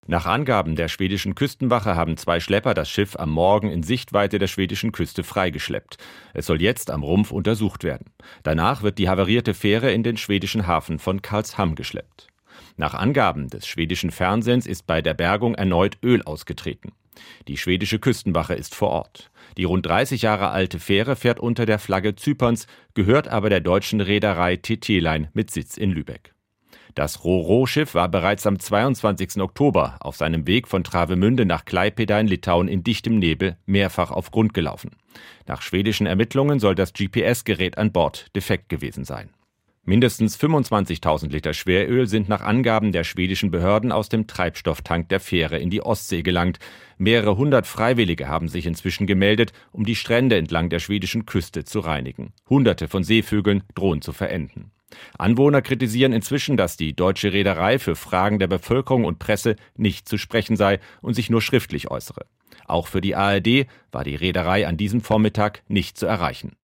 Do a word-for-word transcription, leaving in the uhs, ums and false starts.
Nach Angaben der schwedischen Küstenwache haben zwei Schlepper das Schiff am Morgen in Sichtweite der schwedischen Küste freigeschleppt. Es soll jetzt am Rumpf untersucht werden. Danach wird die havarierte Fähre in den schwedischen Hafen von Karlshamn geschleppt. Nach Angaben des schwedischen Fernsehens ist bei der Bergung erneut Öl ausgetreten. Die schwedische Küstenwache ist vor Ort. Die rund dreißig Jahre alte Fähre fährt unter der Flagge Zyperns, gehört aber der deutschen Reederei T T-Line mit Sitz in Lübeck. Das Ro-Ro-Schiff war bereits am zweiundzwanzigsten Oktober auf seinem Weg von Travemünde nach Klaipėda in Litauen in dichtem Nebel mehrfach auf Grund gelaufen. Nach schwedischen Ermittlungen soll das G P S-Gerät an Bord defekt gewesen sein. Mindestens fünfundzwanzigtausend Liter Schweröl sind nach Angaben der schwedischen Behörden aus dem Treibstofftank der Fähre in die Ostsee gelangt. Mehrere hundert Freiwillige haben sich inzwischen gemeldet, um die Strände entlang der schwedischen Küste zu reinigen. Hunderte von Seevögeln drohen zu verenden. Anwohner kritisieren inzwischen, dass die deutsche Reederei für Fragen der Bevölkerung und Presse nicht zu sprechen sei und sich nur schriftlich äußere. Auch für die A R D war die Reederei an diesem Vormittag nicht zu erreichen.